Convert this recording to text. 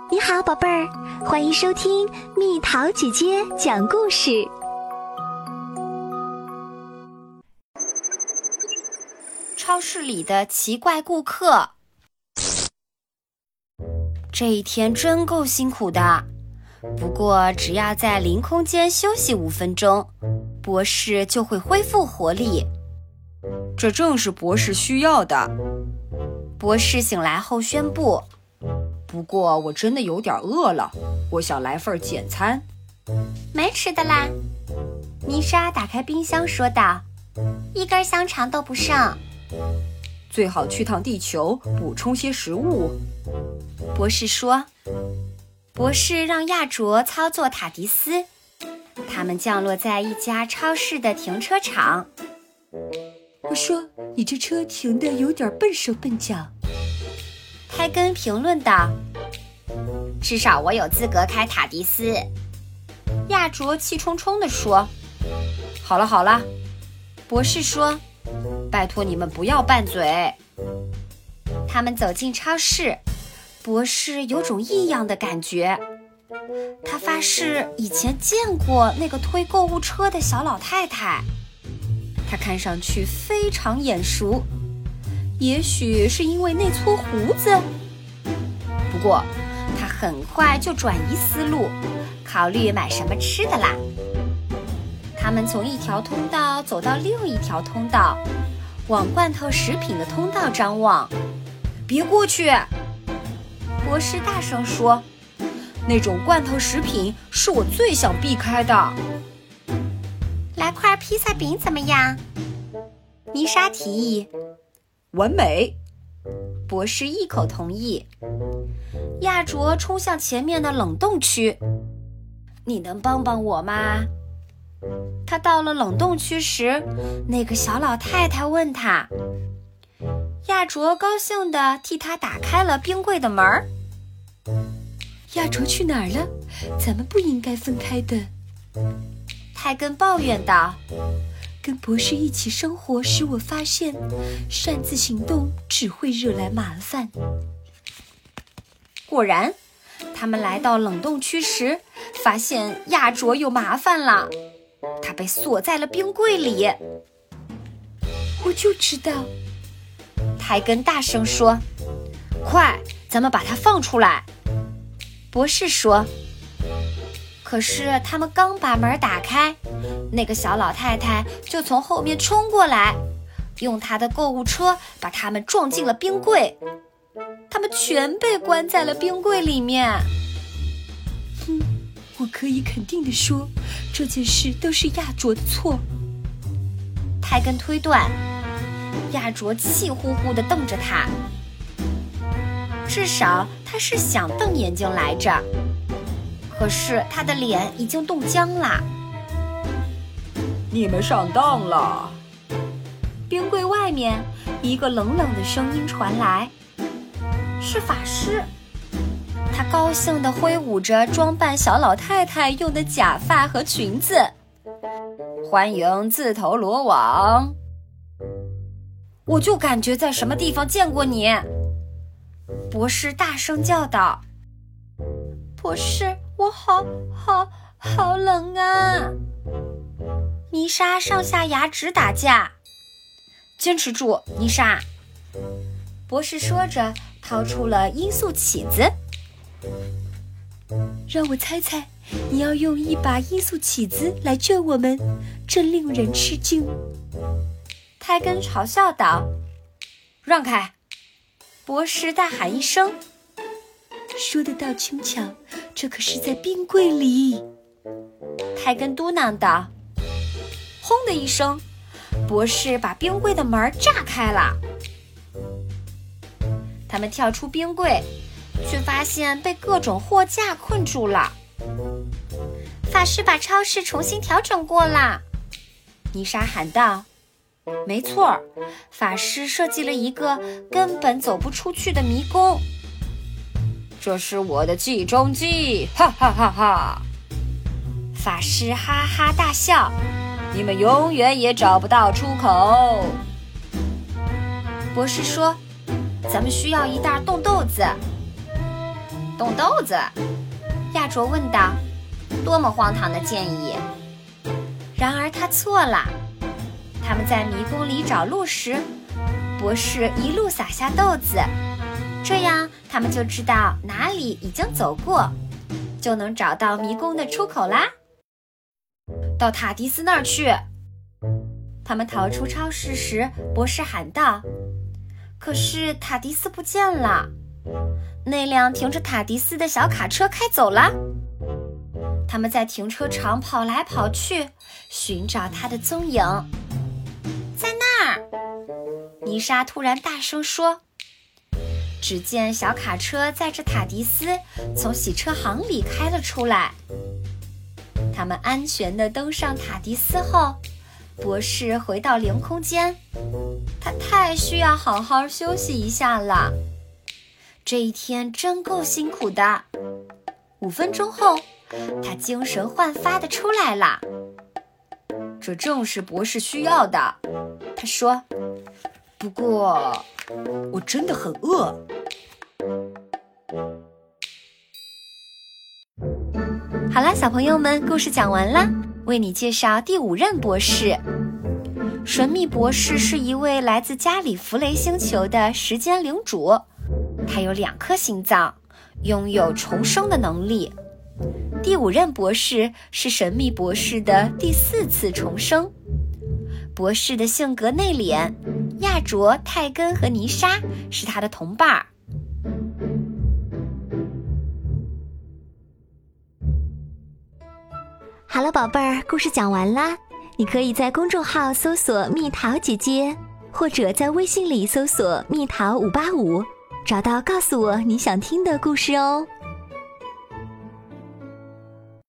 你好，宝贝儿，欢迎收听蜜桃姐姐讲故事。 超市里的奇怪顾客。这一天真够辛苦的，不过只要在临空间休息5分钟，博士就会恢复活力。 这正是博士需要的。 博士醒来后宣布， 不过我真的有点饿了，我想来份简餐。 没吃的啦。妮莎打开冰箱说道，一根香肠都不剩。 最好去趟地球补充些食物。 博士说。博士让亚卓操作塔迪斯，他们降落在一家超市的停车场。 我说，你这车停得有点笨手笨脚。 泰根评论道，至少我有资格开塔迪斯。亚卓气冲冲地说。 好了好了， 博士说， 拜托你们不要拌嘴。 他们走进超市，博士有种异样的感觉。他发誓以前见过那个推购物车的小老太太，她看上去非常眼熟，也许是因为那撮胡子。不过他很快就转移思路，考虑买什么吃的啦。他们从一条通道走到另一条通道，往罐头食品的通道张望。别过去！博士大声说， 那种罐头食品是我最想避开的。 来块披萨饼怎么样？妮莎提议。 完美！ 博士一口同意。亚卓冲向前面的冷冻区。你能帮帮我吗？他到了冷冻区时，那个小老太太问他。亚卓高兴地替他打开了冰柜的门。 亚卓去哪儿了？咱们不应该分开的。 泰根抱怨道， 跟博士一起生活使我发现，擅自行动只会惹来麻烦。 果然，他们来到冷冻区时，发现亚卓有麻烦了，他被锁在了冰柜里。 我就知道。 泰根大声说，快，咱们把它放出来。博士说。可是他们刚把门打开，那个小老太太就从后面冲过来，用她的购物车把他们撞进了冰柜。他们全被关在了冰柜里面。 我可以肯定地说，这件事都是亚卓的错。 泰根推断。亚卓气呼呼地瞪着他，至少他是想瞪眼睛来着，可是他的脸已经冻僵了。 你们上当了！ 冰柜外面，一个冷冷的声音传来，是法师。他高兴地挥舞着装扮小老太太用的假发和裙子。欢迎自投罗网！我就感觉在什么地方见过你，博士大声叫道。博士，我好冷啊！妮莎上下牙直打架。坚持住，妮莎！博士说着，掏出了罂粟起子。 让我猜猜，你要用一把罂粟起子来救我们，真令人吃惊。 泰根嘲笑道，让开！博士大喊一声。 说得倒轻巧，这可是在冰柜里。 泰根嘟囔道。轰的一声，博士把冰柜的门炸开了。他们跳出冰柜，却发现被各种货架困住了。法师把超市重新调整过了，妮莎喊道。没错，法师设计了一个根本走不出去的迷宫。 这是我的计中计，哈哈哈哈！ 法师哈哈大笑， 你们永远也找不到出口。 博士说，咱们需要一袋冻豆子。 冻豆子？亚卓问道。多么荒唐的建议！然而他错了。他们在迷宫里找路时，博士一路撒下豆子，这样他们就知道哪里已经走过，就能找到迷宫的出口啦。到塔迪斯那儿去！他们逃出超市时，博士喊道。可是塔迪斯不见了，那辆停着塔迪斯的小卡车开走了。他们在停车场跑来跑去，寻找他的踪影。在那儿！妮莎突然大声说。只见小卡车载着塔迪斯从洗车行里开了出来。他们安全地登上塔迪斯后，博士回到灵空间。他太需要好好休息一下了。这一天真够辛苦的。5分钟后，他精神焕发地出来了。这正是博士需要的，他说。不过，我真的很饿。好啦，小朋友们，故事讲完啦，为你介绍第5任博士。神秘博士是一位来自加里弗雷星球的时间领主，他有2颗心脏，拥有重生的能力。第5任博士是神秘博士的第4次重生。博士的性格内敛，亚卓、泰根和妮莎是他的同伴儿。 好了，宝贝儿，故事讲完啦。你可以在公众号搜索蜜桃姐姐，或者在微信里搜索蜜桃585，找到告诉我你想听的故事哦。